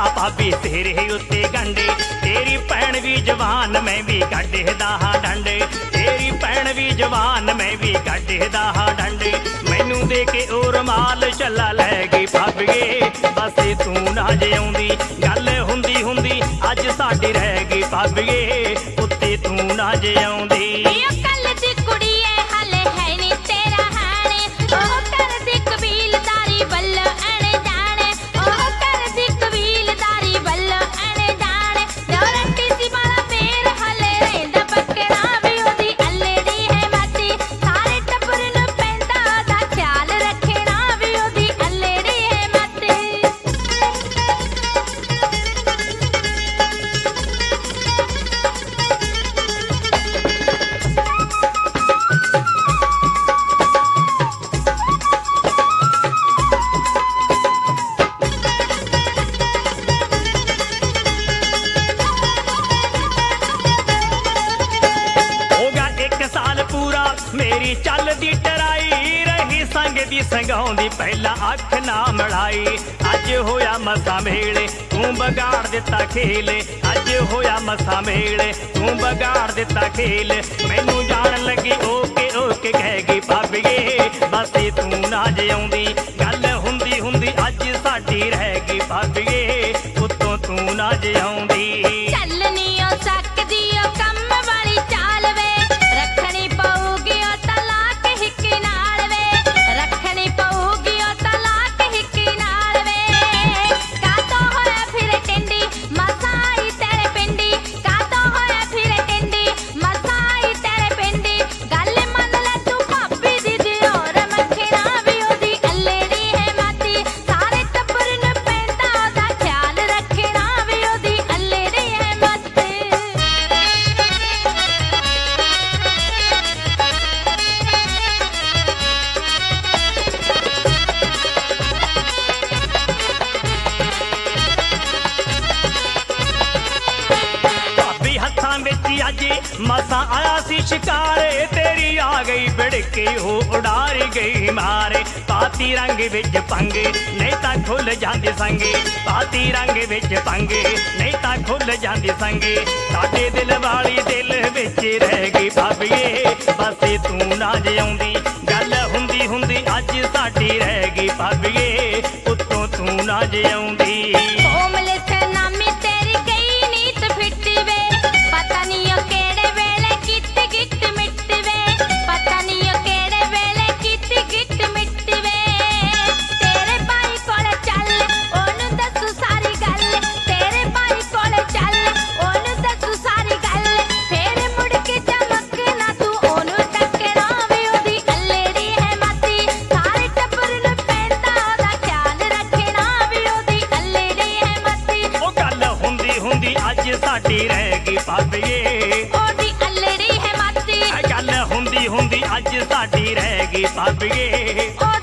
भाभी तेरे उत्ते गंडे, तेरी भैन भी जवान मैं भी कढ़दा हां डंडे, तेरी भैन भी जवान मैं भी कढ़दा हां डंडे। मैनू दे के ओ रुमाल चला लै गई भाभीए, बस तू ना जे आउंदी गल हुंदी हुंदी अज साडी रह गई भाभीए, उत्ते तू ना जे आउंदी। मेरी चलदी टराई रही संग दी संगाउंदी पहला अख ना मड़ाई, अज होया मसा मेले तू बगाड़ दिता खेल, अज होया मसा मेले तू बगाड़ दिता खेल। मैनू जान लगी ओके ओके कह गई भाभीए, बस तू ना जे आउंदी गल हुंदी हुंदी अज साडी रह गई भाभीए, उत्तों तू ना जे आउंदी। मसा आया सी शिकारे, तेरी आ गई बिड़के हो उड़ारी गई मारे। पाती रंग विच पंगे नहीं तां खुल जांदे संगे, पाती रंग विच पंगे नहीं तां खुल जांदे संगे। साडे दिल वाली दिल विच रह गई भाभीए, बस तू ना जे आउंदी गल हुंदी हुंदी अज साडी रह गई भाभीए, उत्तों तू ना जे आउंदी। साडी रह गई भाभीए, ओदी अल्लड़ी है माती, गल हुंदी हुंदी अज साडी रह गई भाभीए।